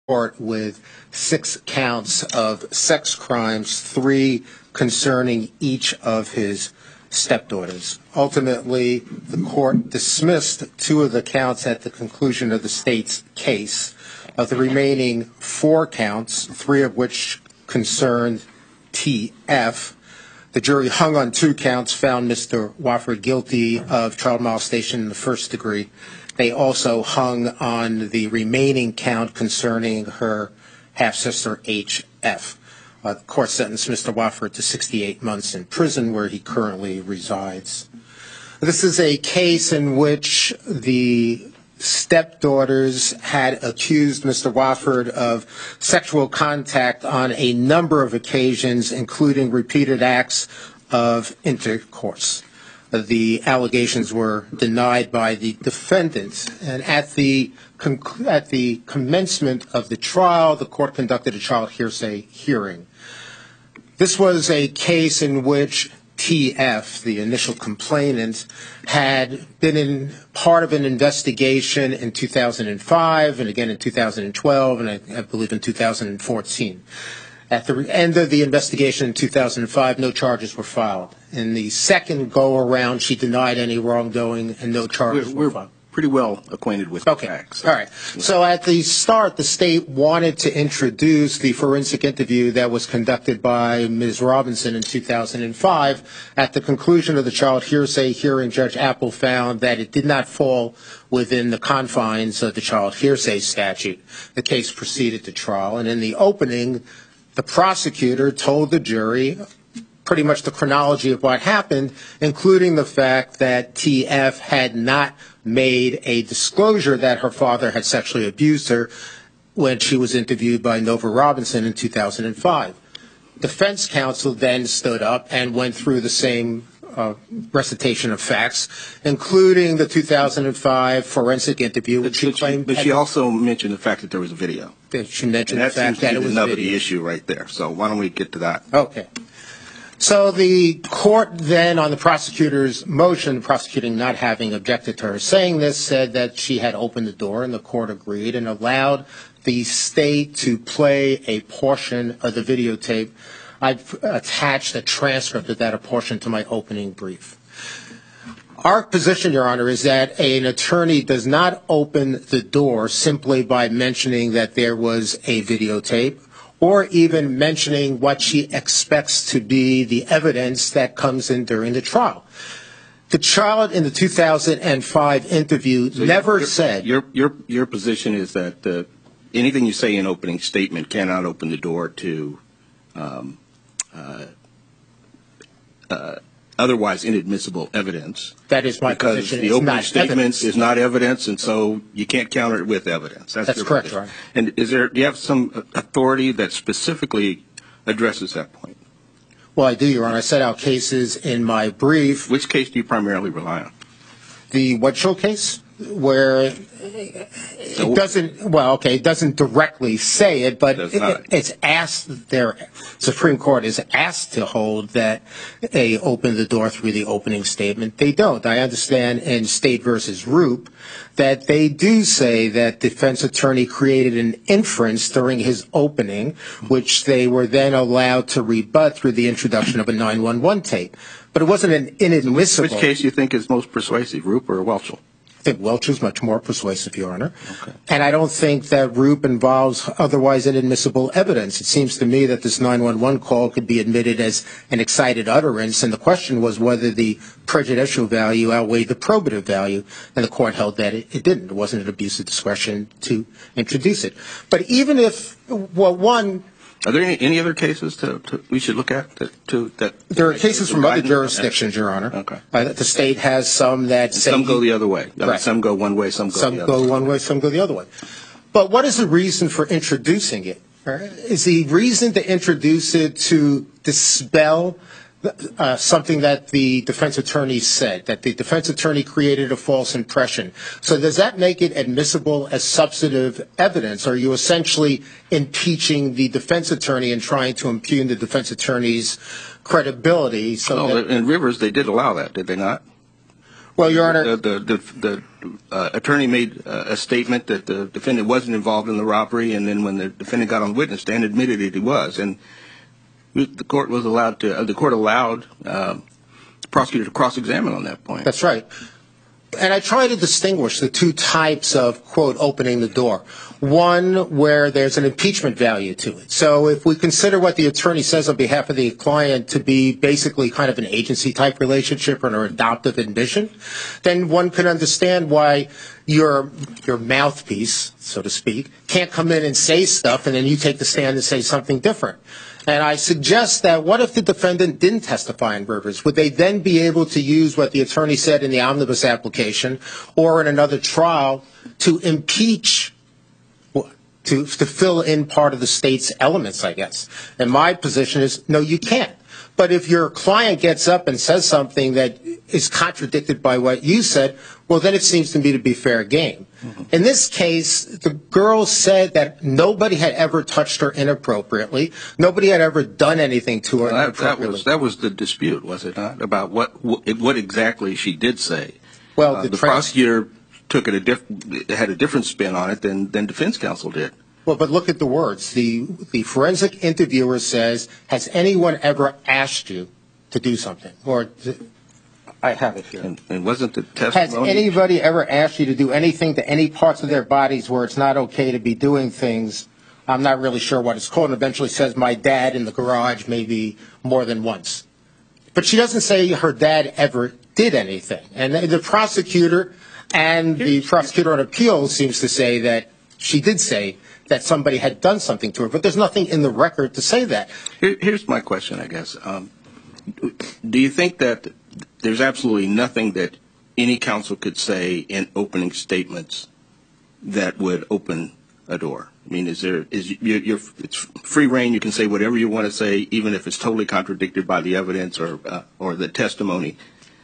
with 6 counts of sex crimes, 3 concerning each of his stepdaughters. Ultimately, the court dismissed 2 of the counts at the conclusion of the state's case. Of the remaining 4 counts, 3 of which concerned T.F., the jury hung on 2 counts, found Mr. Wofford guilty of child molestation in the first degree. They also hung on the remaining count concerning her half-sister H.F. The court sentenced Mr. Wofford to 68 months in prison, where he currently resides. This is a case in which the stepdaughters had accused Mr. Wofford of sexual contact on a number of occasions, including repeated acts of intercourse. The allegations were denied by the defendants, and at the commencement of the trial, the court conducted a child hearsay hearing. This was a case in which T.F., the initial complainant, had been in part of an investigation in 2005 and again in 2012 and I believe in 2014. At the end of the investigation in 2005, no charges were filed. In the second go-around, she denied any wrongdoing and no charges were filed. Pretty well acquainted with the facts. All right. So at the start, the state wanted to introduce the forensic interview that was conducted by Ms. Robinson in 2005. At the conclusion of the child hearsay hearing, Judge Apple found that it did not fall within the confines of the child hearsay statute. The case proceeded to trial, and in the opening, the prosecutor told the jury pretty much the chronology of what happened, including the fact that T.F. had not made a disclosure that her father had sexually abused her when she was interviewed by Nova Robinson in 2005. Defense counsel then stood up and went through the same recitation of facts, including the 2005 forensic interview, which she claimed. But she also mentioned the fact that there was a video. She mentioned the fact that it was another issue right there. So why don't we get to that? Okay. So the court then, on the prosecutor's motion, prosecuting not having objected to her saying this, said that she had opened the door, and the court agreed and allowed the state to play a portion of the videotape. I've attached a transcript of that portion to my opening brief. Our position, Your Honor, is that an attorney does not open the door simply by mentioning that there was a videotape, or even mentioning what she expects to be the evidence that comes in during the trial. The child in the 2005 interview never said... Your position is that anything you say in opening statement cannot open the door to otherwise inadmissible evidence. That is my position. Because the opening statement is not evidence, and so you can't counter it with evidence. That's correct, Your Honor. And do you have some authority that specifically addresses that point? Well, I do, Your Honor. I set out cases in my brief. Which case do you primarily rely on? The Wedgell case, where it doesn't, well, okay, it doesn't directly say it, but it's asked, their Supreme Court is asked to hold that they open the door through the opening statement. They don't. I understand in State versus Roop that they do say that defense attorney created an inference during his opening, which they were then allowed to rebut through the introduction of a 911 tape. But it wasn't an inadmissible. Which case do you think is most persuasive, Roop or Welchel? I think Welch is much more persuasive, Your Honor. Okay. And I don't think that Roop involves otherwise inadmissible evidence. It seems to me that this 911 call could be admitted as an excited utterance, and the question was whether the prejudicial value outweighed the probative value, and the court held that it didn't. It wasn't an abuse of discretion to introduce it. But even if, well, one... Are there any other cases we should look at? There are cases from other jurisdictions, Your Honor. Okay. The state has some that say... Some go the other way. Right. Some go one way, some go the other way. Some go one way, some go the other way. But what is the reason for introducing it? Is the reason to introduce it to dispel something that the defense attorney said, that the defense attorney created a false impression? So does that make it admissible as substantive evidence? Are you essentially impeaching the defense attorney and trying to impugn the defense attorney's credibility? In Rivers, they did allow that, did they not? Well, Your Honor, the attorney made a statement that the defendant wasn't involved in the robbery, and then when the defendant got on the witness stand, admitted that he was. And the court allowed the prosecutor to cross-examine on that point. that's right. And I try to distinguish the two types of, quote, opening the door. One where there's an impeachment value to it. So if we consider what the attorney says on behalf of the client to be basically kind of an agency-type relationship or an adoptive admission, then one can understand why your mouthpiece, so to speak, can't come in and say stuff and then you take the stand and say something different. And I suggest that what if the defendant didn't testify in Rivers? Would they then be able to use what the attorney said in the omnibus application or in another trial to impeach, to fill in part of the state's elements, I guess? And my position is, no, you can't. But if your client gets up and says something that is contradicted by what you said, well, then it seems to me to be fair game. Mm-hmm. In this case, the girl said that nobody had ever touched her inappropriately. Nobody had ever done anything to her inappropriately. That was the dispute, was it not, about what exactly she did say? Well, the prosecutor had a different spin on it than defense counsel did. Well, but look at the words. The forensic interviewer says, has anyone ever asked you to do something? I have it here. And wasn't the testimony? Has anybody ever asked you to do anything to any parts of their bodies where it's not okay to be doing things? I'm not really sure what it's called. And eventually says, my dad in the garage, maybe more than once. But she doesn't say her dad ever did anything. And the prosecutor and the prosecutor on appeal seems to say that she did say that somebody had done something to her. But there's nothing in the record to say that. Here's my question, I guess. Do you think that there's absolutely nothing that any counsel could say in opening statements that would open a door? I mean, it's free reign. You can say whatever you want to say, even if it's totally contradicted by the evidence or the testimony.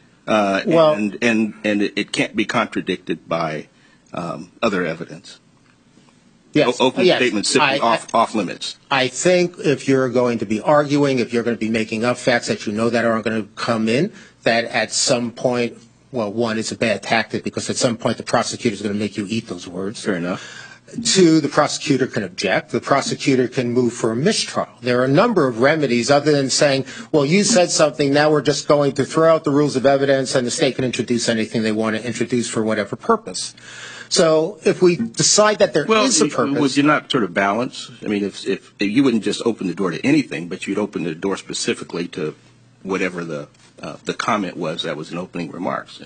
And it can't be contradicted by other evidence. Yes. Opening statements simply off limits. I think if you're going to be arguing, if you're going to be making up facts that you know that aren't going to come in, that at some point, well, one, it's a bad tactic because at some point the prosecutor is going to make you eat those words. Fair enough. Two, the prosecutor can object. The prosecutor can move for a mistrial. There are a number of remedies other than saying, well, you said something, now we're just going to throw out the rules of evidence and the state can introduce anything they want to introduce for whatever purpose. So if we decide that there is a purpose. Would you not sort of balance? I mean, if you wouldn't just open the door to anything, but you'd open the door specifically to whatever the comment was that was in opening remarks.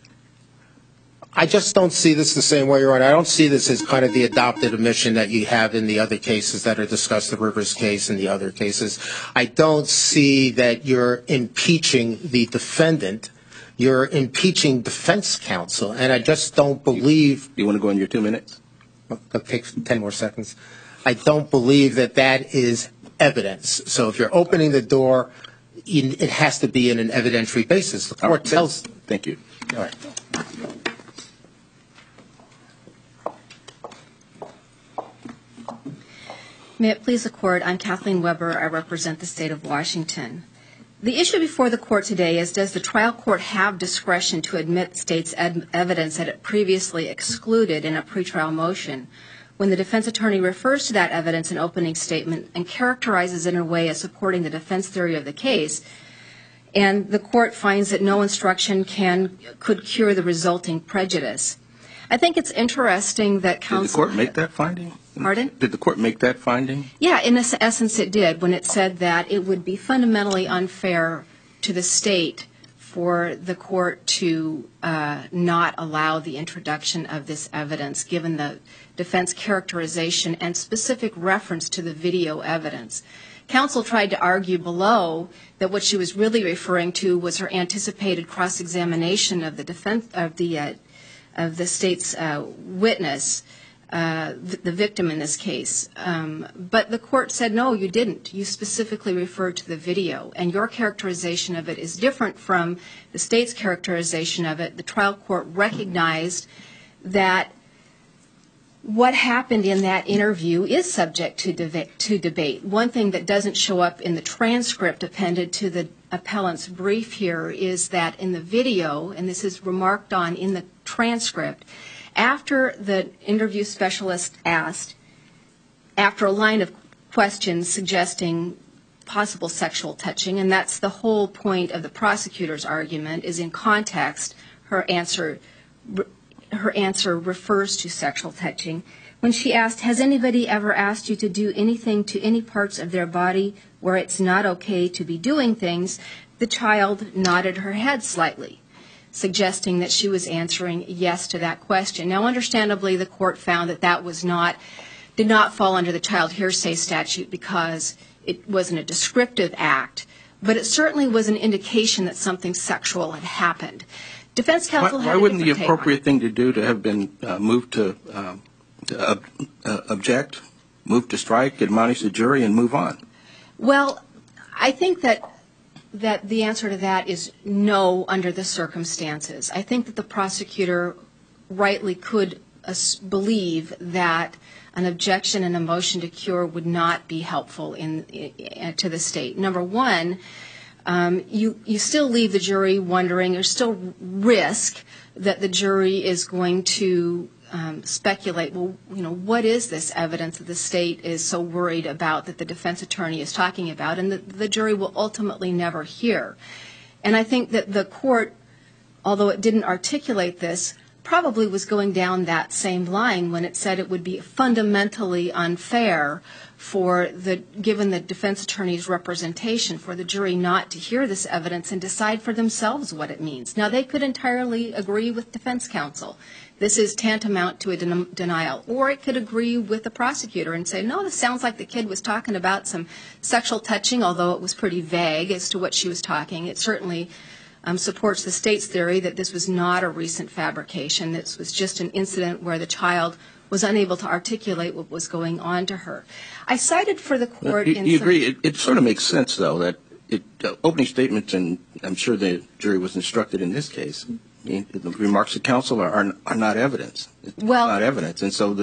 I just don't see this the same way, Your Honor. I don't see this as kind of the adopted admission that you have in the other cases that are discussed, the Rivers case and the other cases. I don't see that you're impeaching the defendant. You're impeaching defense counsel, and I just don't believe. You want to go in your 2 minutes? It takes 10 more seconds. I don't believe that that is evidence. So if you're opening the door, it has to be in an evidentiary basis. The court tells. Thank you. All right. May it please the Court, I'm Kathleen Weber. I represent the state of Washington. The issue before the Court today is, does the trial court have discretion to admit state's evidence that it previously excluded in a pretrial motion when the defense attorney refers to that evidence in opening statement and characterizes it in a way as supporting the defense theory of the case, and the Court finds that no instruction could cure the resulting prejudice? I think it's interesting that counsel... Did the Court make that finding? Pardon? Did the Court make that finding? Yeah, in essence it did, when it said that it would be fundamentally unfair to the state for the Court to not allow the introduction of this evidence, given the defense characterization and specific reference to the video evidence. Counsel tried to argue below that what she was really referring to was her anticipated cross-examination of the defense of the state's witness, the victim in this case. But the Court said, no, you didn't. You specifically referred to the video, and your characterization of it is different from the state's characterization of it. The trial court recognized that what happened in that interview is subject to debate. One thing that doesn't show up in the transcript appended to the appellant's brief here is that in the video, and this is remarked on in the transcript, after the interview specialist asked, after a line of questions suggesting possible sexual touching, and that's the whole point of the prosecutor's argument, is in context, her answer refers to sexual touching. When she asked, has anybody ever asked you to do anything to any parts of their body where it's not okay to be doing things, the child nodded her head slightly, suggesting that she was answering yes to that question. Now, understandably, the court found that that did not fall under the child hearsay statute because it wasn't a descriptive act, but it certainly was an indication that something sexual had happened. Defense counsel had a Why wouldn't the different take on it. appropriate thing to do to have been moved to object, move to strike, admonish the jury, and move on? Well, I think that the answer to that is no under the circumstances. I think that the prosecutor rightly could believe that an objection and a motion to cure would not be helpful to the state. Number one, you still leave the jury wondering, there's still risk that the jury is going to speculate, well, what is this evidence that the state is so worried about that the defense attorney is talking about, and the jury will ultimately never hear. And I think that the court, although it didn't articulate this, probably was going down that same line when it said it would be fundamentally unfair given the defense attorney's representation, for the jury not to hear this evidence and decide for themselves what it means. Now, they could entirely agree with defense counsel. This is tantamount to a denial. Or it could agree with the prosecutor and say, no, this sounds like the kid was talking about some sexual touching, although it was pretty vague as to what she was talking. It certainly supports the state's theory that this was not a recent fabrication. This was just an incident where the child was unable to articulate what was going on to her. I cited for the court in You agree? It sort of makes sense, though, that opening statements, and I'm sure the jury was instructed in this case, the remarks of counsel are not evidence. It's not evidence. And so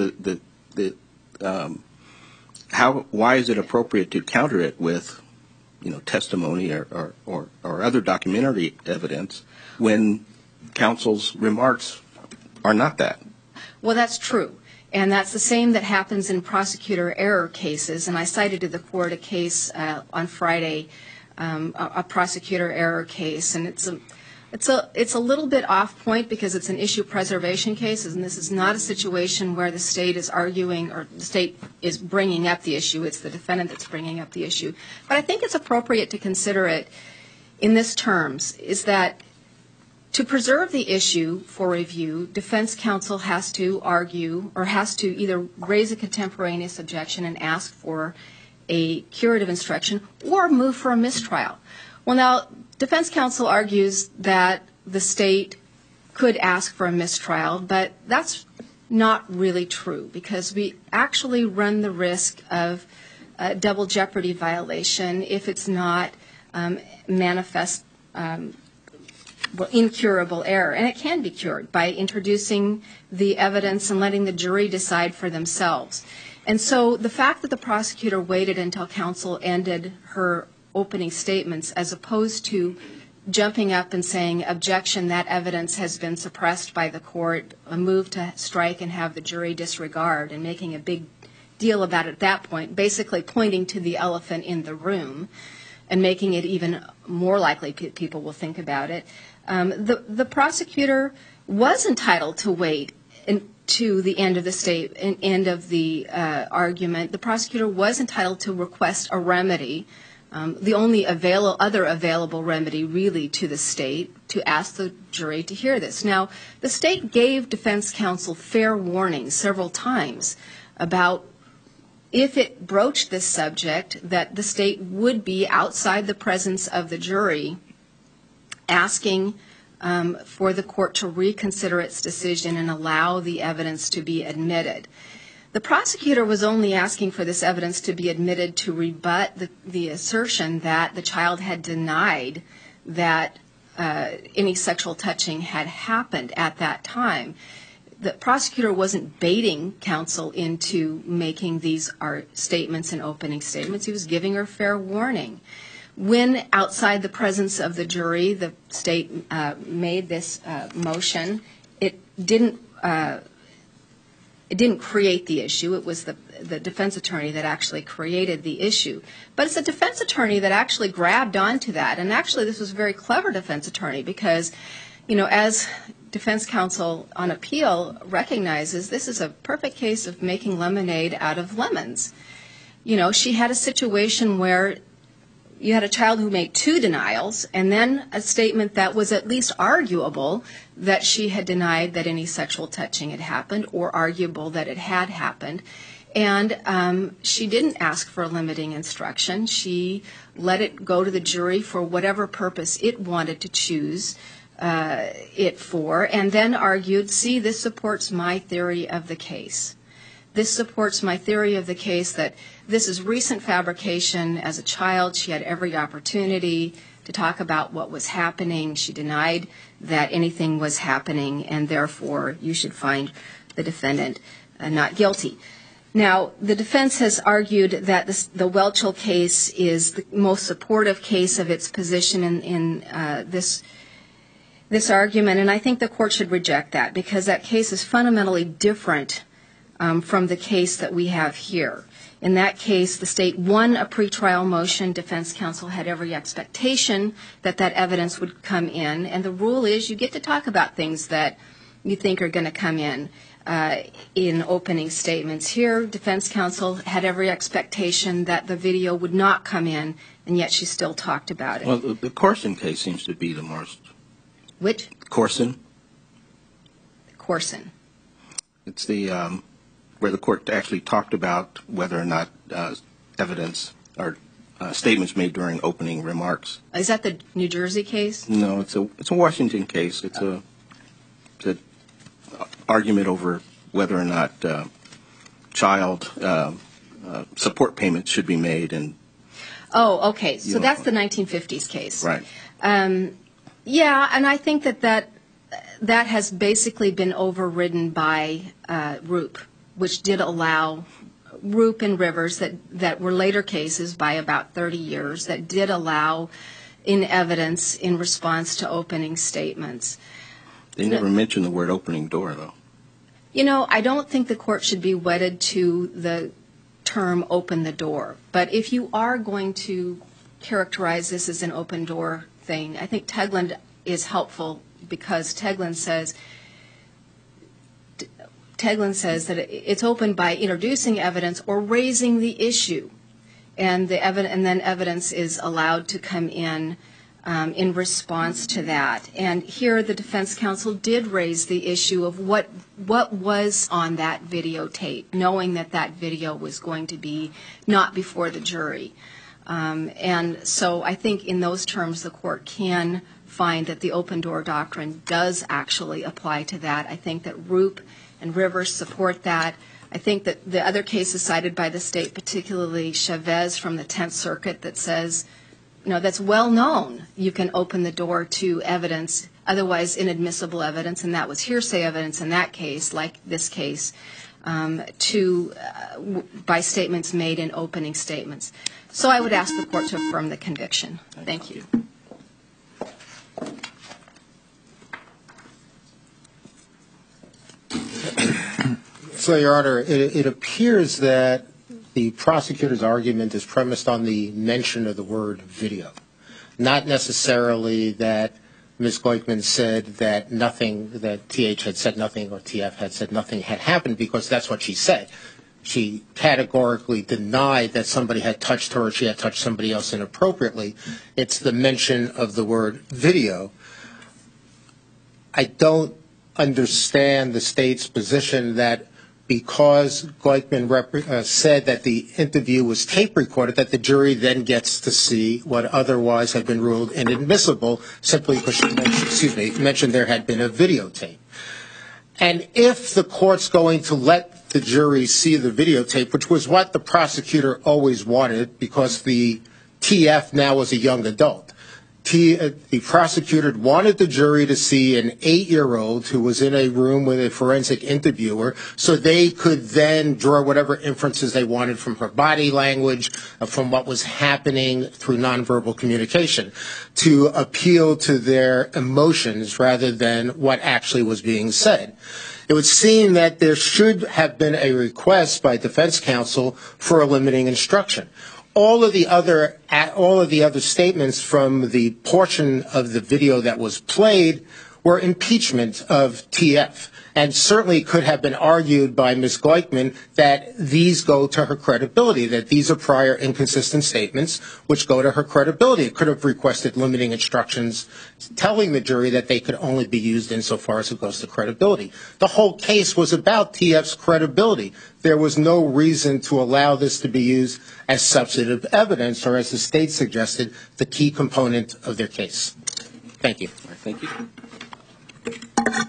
why is it appropriate to counter it with testimony or other documentary evidence when counsel's remarks are not that? Well, that's true. And that's the same that happens in prosecutor error cases. And I cited to the court a case on Friday, a prosecutor error case. And it's a little bit off point because it's an issue preservation case, and this is not a situation where the state is arguing or the state is bringing up the issue. It's the defendant that's bringing up the issue. But I think it's appropriate to consider it in this terms, is that to preserve the issue for review, defense counsel has to argue or has to either raise a contemporaneous objection and ask for a curative instruction or move for a mistrial. Well, now, defense counsel argues that the state could ask for a mistrial, but that's not really true because we actually run the risk of a double jeopardy violation if it's not manifest incurable error. And it can be cured by introducing the evidence and letting the jury decide for themselves. And so the fact that the prosecutor waited until counsel ended her opening statements as opposed to jumping up and saying, objection, that evidence has been suppressed by the court, a move to strike and have the jury disregard, and making a big deal about it at that point, basically pointing to the elephant in the room and making it even more likely people will think about it. The prosecutor was entitled to wait to the end of the argument. The prosecutor was entitled to request a remedy, the only other available remedy really to the state, to ask the jury to hear this. Now, the state gave defense counsel fair warning several times about if it broached this subject, that the state would be outside the presence of the jury asking for the court to reconsider its decision and allow the evidence to be admitted. The prosecutor was only asking for this evidence to be admitted to rebut the assertion that the child had denied that any sexual touching had happened at that time. the prosecutor wasn't baiting counsel into making these statements and opening statements. He was giving her fair warning. When outside the presence of the jury, the state made this motion, it didn't create the issue. It was the defense attorney that actually created the issue. But it's the defense attorney that actually grabbed onto that. And actually this was a very clever defense attorney because, as defense counsel on appeal recognizes, this is a perfect case of making lemonade out of lemons. She had a situation where you had a child who made 2 denials and then a statement that was at least arguable that she had denied that any sexual touching had happened or arguable that it had happened. And she didn't ask for a limiting instruction. She let it go to the jury for whatever purpose it wanted to choose it for, and then argued, see, this supports my theory of the case. This supports my theory of the case that this is recent fabrication. As a child, she had every opportunity to talk about what was happening. She denied that anything was happening, and therefore you should find the defendant not guilty. Now, the defense has argued that the Welchel case is the most supportive case of its position in this argument, and I think the court should reject that because that case is fundamentally different from the case that we have here. In that case, the state won a pretrial motion. Defense counsel had every expectation that that evidence would come in, and the rule is you get to talk about things that you think are going to come in opening statements. Here, defense counsel had every expectation that the video would not come in, and yet she still talked about it. Well, the Corson case seems to be the most... Which? Corson. Corson. It's the where the court actually talked about whether or not evidence or statements made during opening remarks. Is that the New Jersey case? No, it's a Washington case. It's an argument over whether or not child support payments should be made. And oh, okay. So that's the 1950s case. Right. Yeah, and I think that has basically been overridden by Roop, which did allow Roop and Rivers that were later cases by about 30 years that did allow in evidence in response to opening statements. They never mentioned the word opening door, though. I don't think the court should be wedded to the term open the door. But if you are going to characterize this as an open door thing, I think Tegland is helpful because Tegland says that it's open by introducing evidence or raising the issue, and then evidence is allowed to come in response to that. And here the defense counsel did raise the issue of what was on that videotape, knowing that video was going to be not before the jury. And so I think in those terms the court can find that the open door doctrine does actually apply to that. I think that Roop and Rivers support that. I think that the other cases cited by the state, particularly Chavez from the 10th Circuit, that says, that's well known. You can open the door to evidence, otherwise inadmissible evidence, and that was hearsay evidence in that case, like this case, by statements made in opening statements. So I would ask the court to affirm the conviction. Thank you. So, Your Honor, it appears that the prosecutor's argument is premised on the mention of the word video, not necessarily that Ms. Goikman said that TH had said nothing or TF had said nothing had happened, because that's what she said. She categorically denied that somebody had touched her or she had touched somebody else inappropriately. It's the mention of the word video. I don't understand the state's position that because Goikman said that the interview was tape recorded, that the jury then gets to see what otherwise had been ruled inadmissible simply because she mentioned there had been a videotape. And if the court's going to let the jury see the videotape, which was what the prosecutor always wanted because the TF now was a young adult, the prosecutor wanted the jury to see an 8-year-old who was in a room with a forensic interviewer so they could then draw whatever inferences they wanted from her body language, from what was happening through nonverbal communication, to appeal to their emotions rather than what actually was being said. It would seem that there should have been a request by defense counsel for a limiting instruction. All of the other statements from the portion of the video that was played were impeachment of TF, and certainly could have been argued by Ms. Goikman that these go to her credibility, that these are prior inconsistent statements which go to her credibility. It could have requested limiting instructions telling the jury that they could only be used insofar as it goes to credibility. The whole case was about TF's credibility. There was no reason to allow this to be used as substantive evidence, or as the state suggested, the key component of their case. Thank you. Thank you.